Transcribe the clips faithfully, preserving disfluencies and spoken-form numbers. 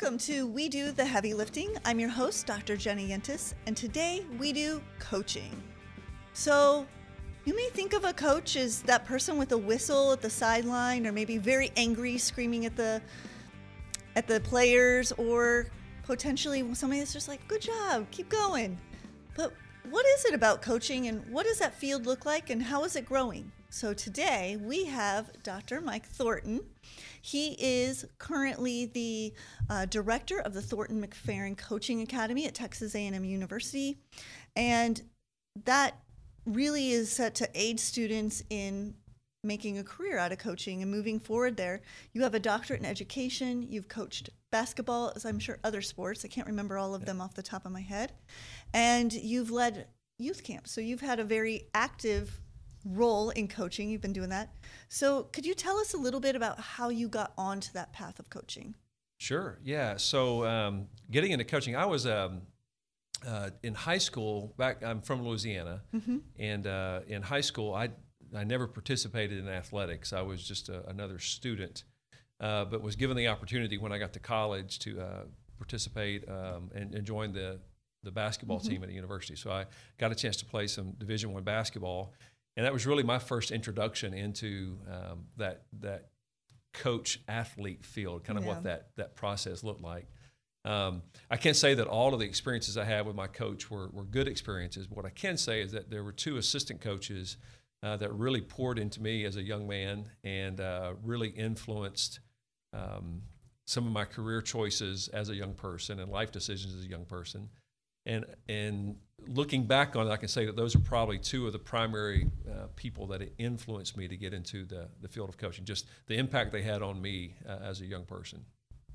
Welcome to We Do the Heavy Lifting. I'm your host, Doctor Jenny Yentis, and today we do coaching. So you may think of a coach as that person with a whistle at the sideline, or maybe very angry, screaming at the at the players, or potentially somebody that's just like, good job, keep going. But what is it about coaching, and what does that field look like, and how is it growing? So today we have Doctor Mike Thornton. He is currently the uh, director of the Thornton McFerrin Coaching Academy at Texas A and M University, and that really is set to aid students in making a career out of coaching and moving forward there. You have a doctorate in education. You've coached basketball, as I'm sure other sports. I can't remember all of yeah. them off the top of my head. And you've led youth camps, so you've had a very active role in coaching. You've been doing that. So could you tell us a little bit about how you got onto that path of coaching? Sure. Yeah. So um, getting into coaching, I was um, uh, in high school. Back, I'm from Louisiana, mm-hmm. and uh, in high school, I I never participated in athletics. I was just a, another student, uh, but was given the opportunity when I got to college to uh, participate um, and, and join the the basketball mm-hmm. team at the university. So I got a chance to play some Division One basketball. And that was really my first introduction into um, that that coach athlete field, kind of yeah. what that that process looked like. Um, I can't say that all of the experiences I had with my coach were were good experiences. But what I can say is that there were two assistant coaches uh, that really poured into me as a young man and uh, really influenced um, some of my career choices as a young person and life decisions as a young person. And and looking back on it, I can say that those are probably two of the primary uh, people that influenced me to get into the, the field of coaching, just the impact they had on me uh, as a young person.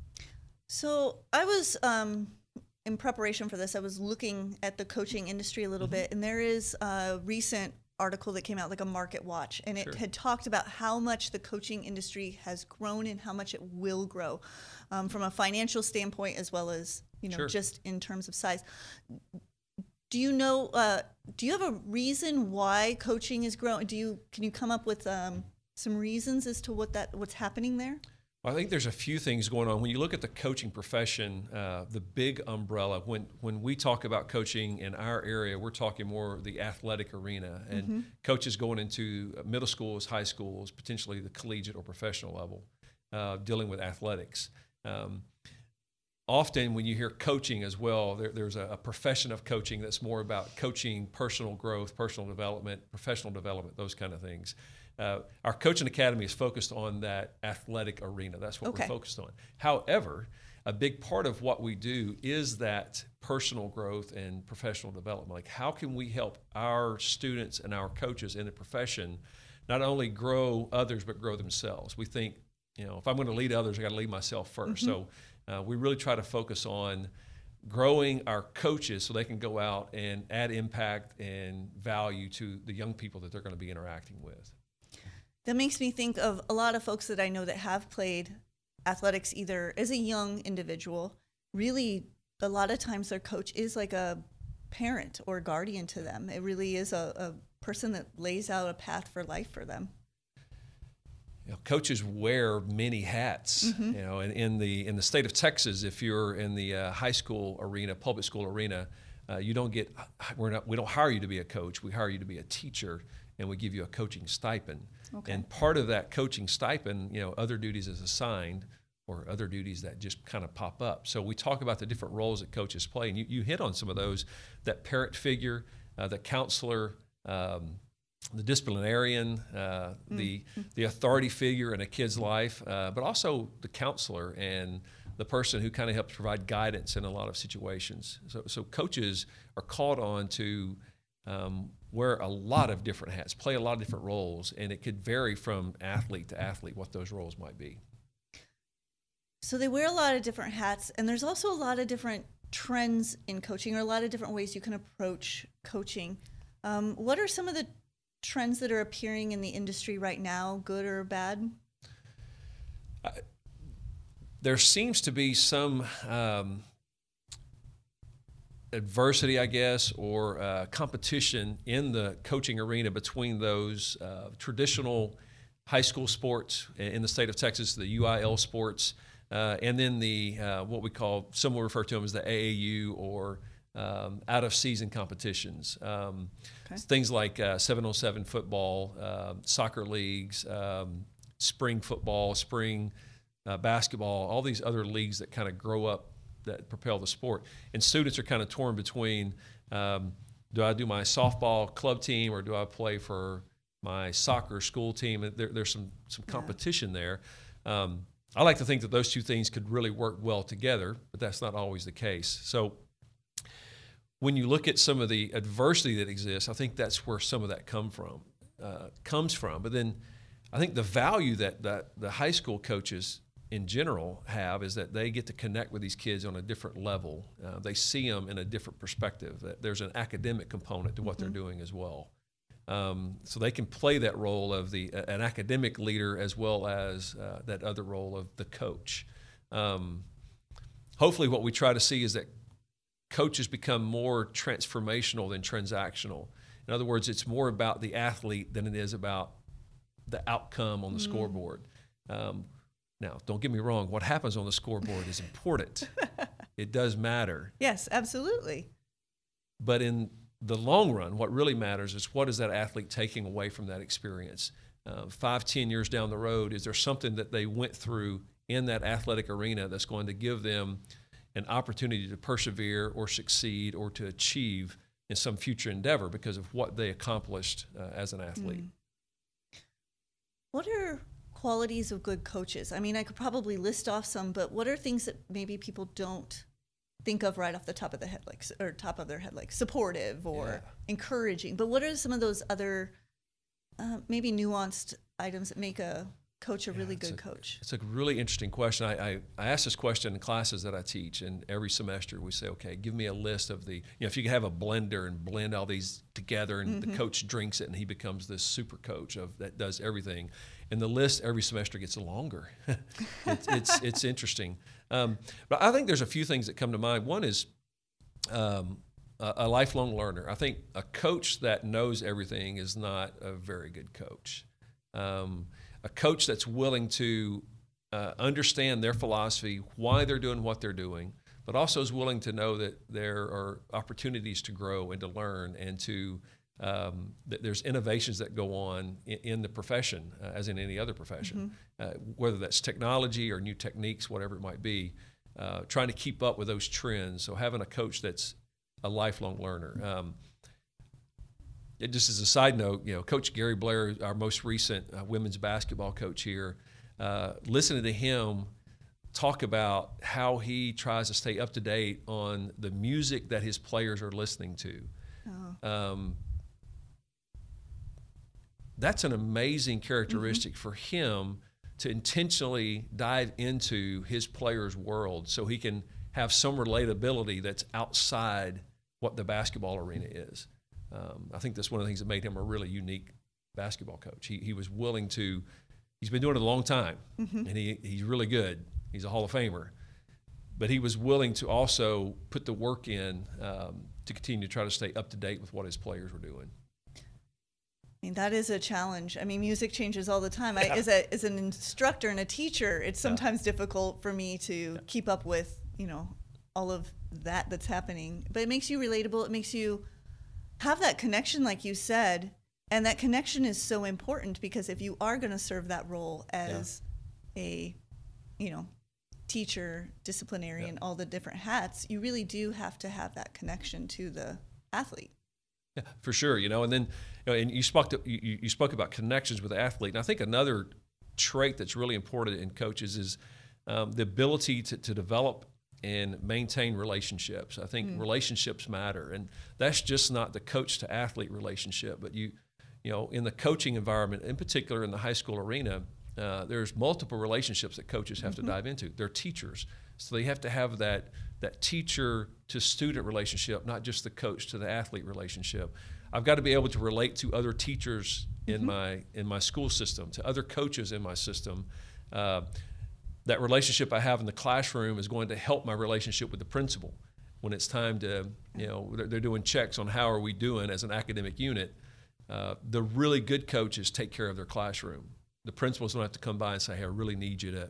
So I was, um, in preparation for this, I was looking at the coaching industry a little mm-hmm. bit, and there is a recent article that came out, like a Market Watch, and it sure. had talked about how much the coaching industry has grown and how much it will grow um, from a financial standpoint as well as you know, sure. just in terms of size. Do you know, uh, do you have a reason why coaching is growing? Do you, can you come up with um, some reasons as to what that, what's happening there? Well, I think there's a few things going on. When you look at the coaching profession, uh, the big umbrella, when, when we talk about coaching in our area, we're talking more the athletic arena and mm-hmm. coaches going into middle schools, high schools, potentially the collegiate or professional level, uh, dealing with athletics. Um, Often when you hear coaching as well, there, there's a, a profession of coaching that's more about coaching personal growth, personal development, professional development, those kind of things. Uh, our coaching academy is focused on that athletic arena. That's what okay. we're focused on. However, a big part of what we do is that personal growth and professional development. Like, how can we help our students and our coaches in the profession not only grow others, but grow themselves? We think, you know, if I'm going to lead others, I got to lead myself first. Mm-hmm. So Uh, we really try to focus on growing our coaches so they can go out and add impact and value to the young people that they're going to be interacting with. That makes me think of a lot of folks that I know that have played athletics either as a young individual. Really, a lot of times their coach is like a parent or guardian to them. It really is a, a person that lays out a path for life for them. You know, coaches wear many hats. Mm-hmm. You know, in, in the in the state of Texas, if you're in the uh, high school arena, public school arena, uh, you don't get we're not we don't hire you to be a coach. We hire you to be a teacher, and we give you a coaching stipend. Okay. And part of that coaching stipend, you know, other duties is assigned, or other duties that just kind of pop up. So we talk about the different roles that coaches play, and you, you hit on some of those: that parent figure, uh, the counselor. Um, the disciplinarian, uh, mm. the the authority figure in a kid's life, uh, but also the counselor and the person who kind of helps provide guidance in a lot of situations. So, so coaches are called on to um, wear a lot of different hats, play a lot of different roles, and it could vary from athlete to athlete what those roles might be. So they wear a lot of different hats, and there's also a lot of different trends in coaching, or a lot of different ways you can approach coaching. Um, what are some of the trends that are appearing in the industry right now, good or bad? Uh, there seems to be some um, adversity, I guess, or uh, competition in the coaching arena between those uh, traditional high school sports in the state of Texas, the U I L sports, uh, and then the uh, what we call, some will refer to them as the A A U or um, out of season competitions. Um, Okay. Things like uh, seven on seven football, uh, soccer leagues, um, spring football, spring uh, basketball, all these other leagues that kind of grow up that propel the sport. And students are kind of torn between, um, do I do my softball club team or do I play for my soccer school team? There, there's some some competition yeah. there. Um, I like to think that those two things could really work well together, but that's not always the case. So when you look at some of the adversity that exists, I think that's where some of that come from, uh, comes from. But then I think the value that, that the high school coaches in general have is that they get to connect with these kids on a different level. Uh, they see them in a different perspective. That there's an academic component to what mm-hmm. they're doing as well. Um, so they can play that role of the uh, an academic leader as well as uh, that other role of the coach. Um, hopefully what we try to see is that coaches become more transformational than transactional. In other words, it's more about the athlete than it is about the outcome on the mm. scoreboard. Um, now, don't get me wrong. What happens on the scoreboard is important. It does matter. Yes, absolutely. But in the long run, what really matters is what is that athlete taking away from that experience? Uh, five, ten years down the road, is there something that they went through in that athletic arena that's going to give them an opportunity to persevere or succeed or to achieve in some future endeavor because of what they accomplished uh, as an athlete. Mm. What are qualities of good coaches? I mean, I could probably list off some, but what are things that maybe people don't think of right off the top of the head, like, or top of their head, like supportive or yeah. encouraging? But what are some of those other uh, maybe nuanced items that make a coach a really yeah, good a, coach? It's a really interesting question. I, I, I ask this question in classes that I teach, and every semester we say, okay, give me a list of the, you know, if you could have a blender and blend all these together and mm-hmm. the coach drinks it and he becomes this super coach of that does everything. And the list every semester gets longer. it's, it's, it's interesting. Um, but I think there's a few things that come to mind. One is um, a, a lifelong learner. I think a coach that knows everything is not a very good coach. Um, A coach that's willing to uh, understand their philosophy, why they're doing what they're doing, but also is willing to know that there are opportunities to grow and to learn and to um, that there's innovations that go on in, in the profession, uh, as in any other profession, mm-hmm. uh, whether that's technology or new techniques, whatever it might be, uh, trying to keep up with those trends. So having a coach that's a lifelong learner. Um, It just as a side note, you know, Coach Gary Blair, our most recent uh, women's basketball coach here, uh, listening to him talk about how he tries to stay up to date on the music that his players are listening to. Oh. Um, that's an amazing characteristic mm-hmm. for him to intentionally dive into his players' world so he can have some relatability that's outside what the basketball arena is. Um, I think that's one of the things that made him a really unique basketball coach. He he was willing to, he's been doing it a long time, mm-hmm. and he he's really good. He's a Hall of Famer. But he was willing to also put the work in um, to continue to try to stay up to date with what his players were doing. I mean, that is a challenge. I mean, music changes all the time. I, as, a, as an instructor and a teacher, it's sometimes yeah. difficult for me to yeah. keep up with, you know, all of that that's happening. But it makes you relatable. It makes you have that connection, like you said, and that connection is so important because if you are going to serve that role as yeah. a, you know, teacher, disciplinarian, yeah. all the different hats, you really do have to have that connection to the athlete. Yeah, for sure. You know, and then, you know, and you spoke to, you, you spoke about connections with the athlete, and I think another trait that's really important in coaches is um, the ability to, to develop and maintain relationships. I think mm. relationships matter, and that's just not the coach to athlete relationship, but you, you know, in the coaching environment, in particular in the high school arena, uh, there's multiple relationships that coaches have mm-hmm. to dive into. They're teachers, so they have to have that that teacher to student relationship, not just the coach to the athlete relationship. I've got to be able to relate to other teachers in mm-hmm. my in my school system, to other coaches in my system. Uh, That relationship I have in the classroom is going to help my relationship with the principal when it's time to, you know, they're, they're doing checks on how are we doing as an academic unit. Uh, the really good coaches take care of their classroom. The principals don't have to come by and say, hey, I really need you to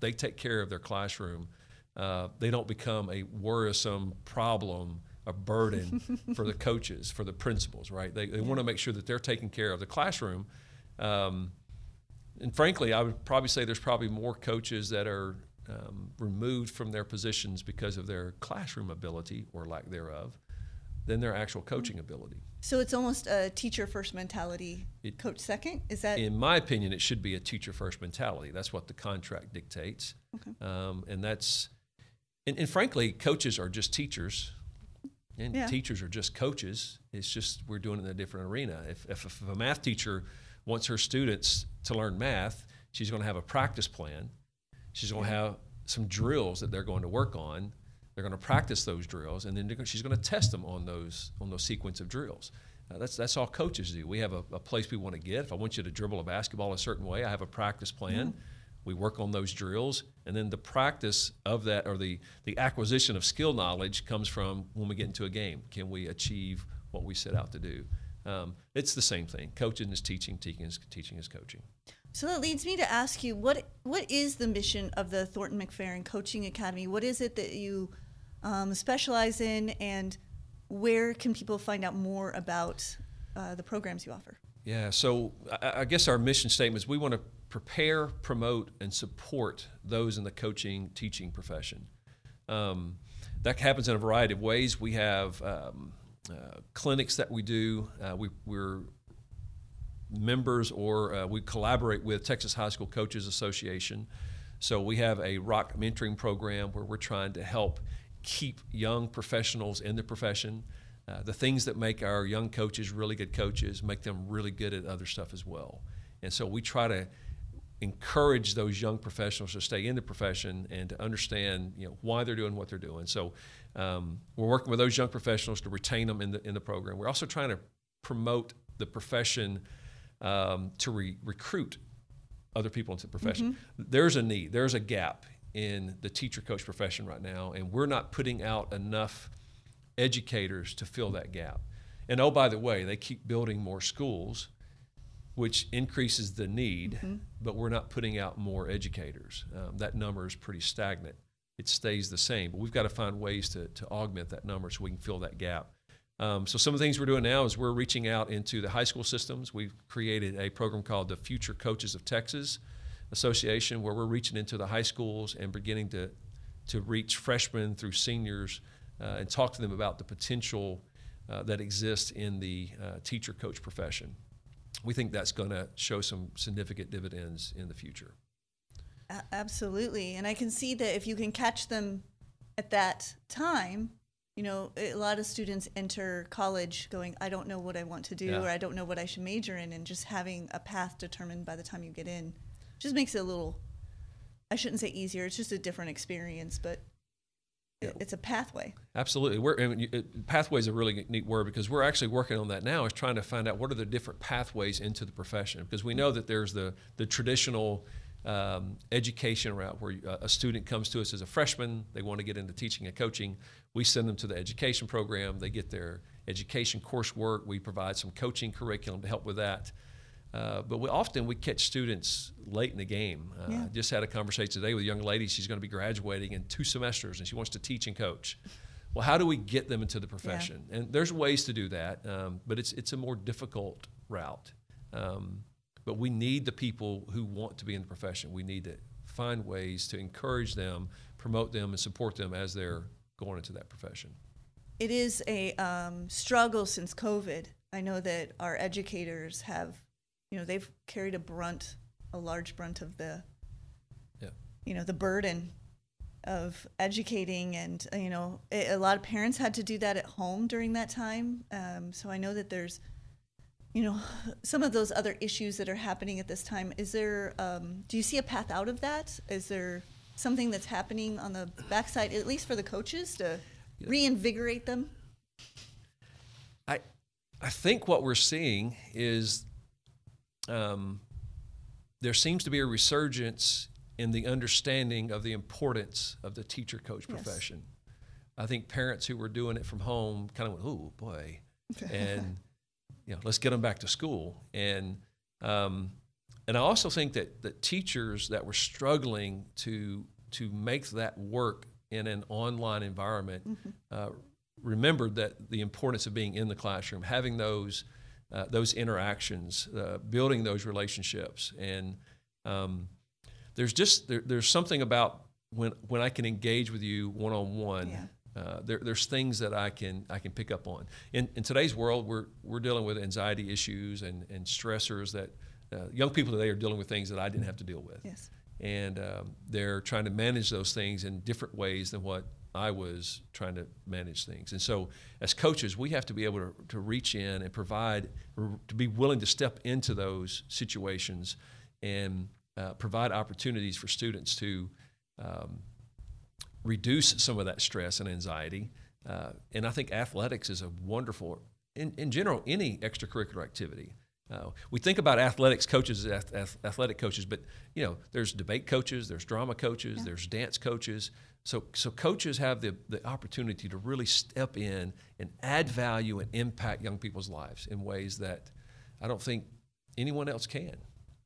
they take care of their classroom, uh, they don't become a worrisome problem, a burden for the coaches, for the principals, right? They, they yeah. want to make sure that they're taking care of the classroom. Um, and frankly, I would probably say there's probably more coaches that are um, removed from their positions because of their classroom ability or lack thereof than their actual coaching ability. So it's almost a teacher first mentality, it, coach second? Is that? In my opinion, it should be a teacher first mentality. That's what the contract dictates. Okay. Um, and that's, and, and frankly, coaches are just teachers. And yeah. teachers are just coaches. It's just we're doing it in a different arena. If, if, if a math teacher wants her students to learn math, she's going to have a practice plan. She's going to yeah. have some drills that they're going to work on. They're going to practice those drills, and then she's going to test them on those on those sequence of drills. Uh, that's that's all coaches do. We have a, a place we want to get. If I want you to dribble a basketball a certain way, I have a practice plan. Mm. We work on those drills, and then the practice of that, or the, the acquisition of skill knowledge, comes from when we get into a game. Can we achieve what we set out to do? Um, it's the same thing. Coaching is teaching, teaching is, teaching is coaching. So that leads me to ask you, what what is the mission of the Thornton McFerrin Coaching Academy? What is it that you um, specialize in, and where can people find out more about uh, the programs you offer? Yeah, so I, I guess our mission statement is we want to prepare, promote, and support those in the coaching, teaching profession. Um, that happens in a variety of ways. We have um, uh, clinics that we do. Uh, we, we're members, or uh, we collaborate with Texas High School Coaches Association. So we have a ROC mentoring program where we're trying to help keep young professionals in the profession. Uh, the things that make our young coaches really good coaches make them really good at other stuff as well. And so we try to encourage those young professionals to stay in the profession and to understand, you know, why they're doing what they're doing. So um, we're working with those young professionals to retain them in the in the program. We're also trying to promote the profession um, to re- recruit other people into the profession. Mm-hmm. There's a need. There's a gap in the teacher-coach profession right now, and we're not putting out enough educators to fill that gap. And oh, by the way, they keep building more schools, which increases the need, mm-hmm. but we're not putting out more educators. Um, that number is pretty stagnant. It stays the same, but we've got to find ways to, to augment that number so we can fill that gap. Um, so some of the things we're doing now is we're reaching out into the high school systems. We've created a program called the Future Coaches of Texas Association, where we're reaching into the high schools and beginning to, to reach freshmen through seniors uh, and talk to them about the potential uh, that exists in the uh, teacher-coach profession. We think that's going to show some significant dividends in the future. A- absolutely. And I can see that if you can catch them at that time, you know, a lot of students enter college going, I don't know what I want to do, yeah. or I don't know what I should major in, and just having a path determined by the time you get in just makes it a little, I shouldn't say easier, it's just a different experience, but yeah. it's a pathway. Absolutely. We're, I mean, it, pathway is a really neat word, because we're actually working on that now, is trying to find out what are the different pathways into the profession, because we know that there's the, the traditional um, education route where a student comes to us as a freshman, they want to get into teaching and coaching. We send them to the education program, they get their education coursework, we provide some coaching curriculum to help with that. Uh, but we often we catch students late in the game. Uh, yeah. Just had a conversation today with a young lady. She's going to be graduating in two semesters, and she wants to teach and coach. Well, how do we get them into the profession? Yeah. And there's ways to do that, um, but it's it's a more difficult route. Um, but we need the people who want to be in the profession. We need to find ways to encourage them, promote them, and support them as they're going into that profession. It is a um, struggle since COVID. I know that our educators have, you know, they've carried a brunt, a large brunt of the, yeah. you know, the burden of educating, and, you know, a, a lot of parents had to do that at home during that time. Um, so I know that there's, you know, some of those other issues that are happening at this time. Is there, um, do you see a path out of that? Is there something that's happening on the backside, at least for the coaches, to yeah. reinvigorate them? I, I think what we're seeing is Um, there seems to be a resurgence in the understanding of the importance of the teacher-coach yes. profession. I think parents who were doing it from home kind of went, "Oh boy," and you know, let's get them back to school. And um, and I also think that that teachers that were struggling to to make that work in an online environment mm-hmm. uh, remembered that the importance of being in the classroom, having those uh, those interactions, uh, building those relationships, and um, there's just there, there's something about when when I can engage with you one on one. Uh, there, there's things that I can I can pick up on. In, in today's world, we're we're dealing with anxiety issues and, and stressors that uh, young people today are dealing with things that I didn't have to deal with. Yes. And um, they're trying to manage those things in different ways than what I was trying to manage things. And so as coaches, we have to be able to, to reach in and provide, to be willing to step into those situations and uh, provide opportunities for students to um, reduce some of that stress and anxiety. Uh, and I think athletics is a wonderful, in, in general, any extracurricular activity. Uh, we think about athletics coaches as ath- athletic coaches, but you know, there's debate coaches, there's drama coaches, yeah. there's dance coaches. So, so coaches have the, the opportunity to really step in and add value and impact young people's lives in ways that I don't think anyone else can.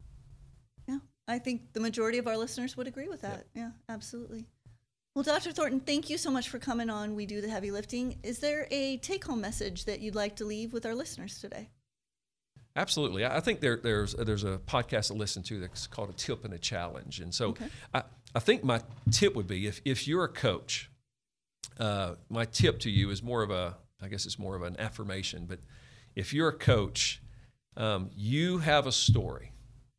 Yeah, I think the majority of our listeners would agree with that. Yeah, yeah, absolutely. Well, Doctor Thornton, thank you so much for coming on We Do the Heavy Lifting. Is there a take-home message that you'd like to leave with our listeners today? Absolutely. I think there, there's there's a podcast to listen to that's called A Tip and a Challenge. And so okay. I, I think my tip would be, if, if you're a coach, uh, my tip to you is more of a, I guess it's more of an affirmation, but if you're a coach, um, you have a story,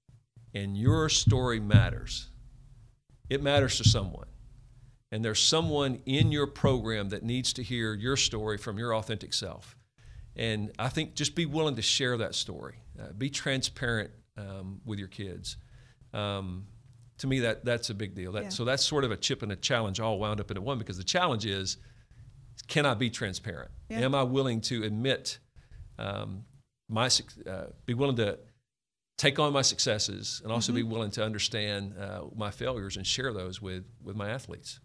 and your story matters. It matters to someone. And there's someone in your program that needs to hear your story from your authentic self. And I think just be willing to share that story. Uh, be transparent um, with your kids. Um, to me, that that's a big deal. That, yeah. So that's sort of a chip and a challenge all wound up into one, because the challenge is, can I be transparent? Yeah. Am I willing to admit um, my, uh, be willing to take on my successes, and also mm-hmm. be willing to understand uh, my failures and share those with, with my athletes?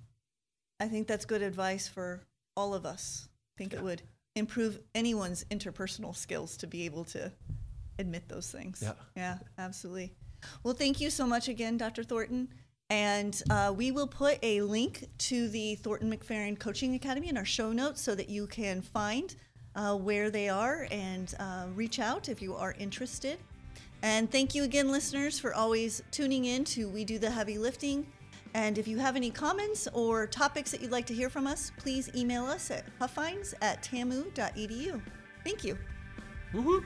I think that's good advice for all of us. I think yeah. it would improve anyone's interpersonal skills to be able to admit those things. Yeah, yeah, absolutely. Well, thank you so much again, Doctor Thornton. And uh, we will put a link to the Thornton McFerrin Coaching Academy in our show notes so that you can find uh, where they are and uh, reach out if you are interested. And thank you again, listeners, for always tuning in to We Do the Heavy Lifting. And if you have any comments or topics that you'd like to hear from us, please email us at huffines at tamu dot e d u. Thank you. Woo-hoo.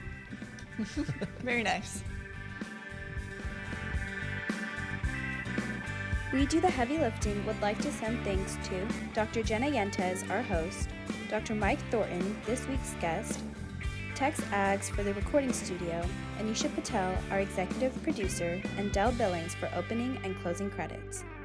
Very nice. We Do the Heavy Lifting would like to send thanks to Doctor Jenna Yentes, our host, Doctor Mike Thornton, this week's guest, Tex Aggs for the recording studio, and Nisha Patel, our executive producer, and Dell Billings for opening and closing credits.